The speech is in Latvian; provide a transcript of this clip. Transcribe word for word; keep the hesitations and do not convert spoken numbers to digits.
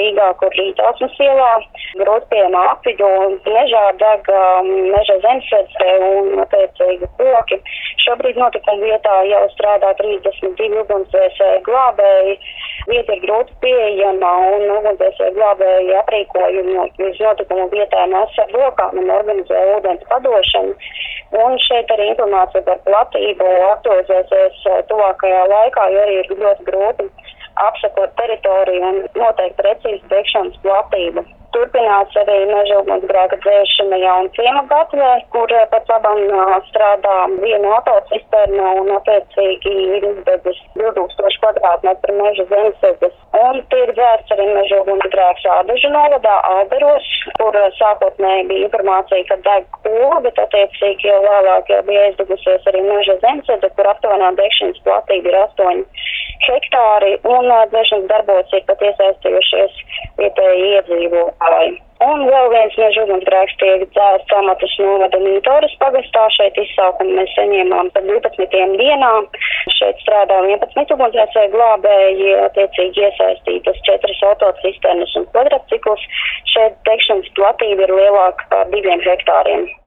Rīgā, kur Rītausmas ielā, grūtpieejamā apvidu un mežā deg meža zemesvedze un attiecīgi koki. Šobrīd notikuma vietā jau strādā trīsdesmit divi ugunsdzēsēji glābēji. Vieta ir grūti pieejama un ugunsdzēsēji glābēji aprīkojumu uz notikumu vietā nes ar rokām un organizē ūdens padošanu. Un šeit arī informācija par platību aktualizēsies tuvākajā laikā, jo arī ir ļoti grūti apsakot teritoriju un noteikti precīzi degšanas platību. Turpinās arī meža ugunsgrēka dzēšana Jauna ciema gatavē, kur pat labam strādā viena autocisterna un attiecīgi ir izdedzis divi tūkstoši kvadrātmetru meža zemesvedes. Un ir dzēsts arī meža ugunsgrēks Ādažu novadā, Ādaros, kur sākotnēji bija informācija, ka deg kūla, bet attiecīgi jau vēlāk jau bija aizdegusies arī meža zemesvede, kur aptuvenā degšanas platība ir astoņi hektāri un dzēšanas darbos ir pat iesaistījušies vietēji iedzīvotāji. Un vēl viens meža ugunsgrēks tiek dzēsts Amatas novada Mītoras pagastā. Šeit izsaukumu mēs saņēmām par divpadsmitiem dienām. Šeit strādā vienpadsmit ugunsdzēsēji glābēji, attiecīgi iesaistītas četras autocisternas un kvadratciklus. Šeit degšanas platība ir lielāka par diviem hektāriem.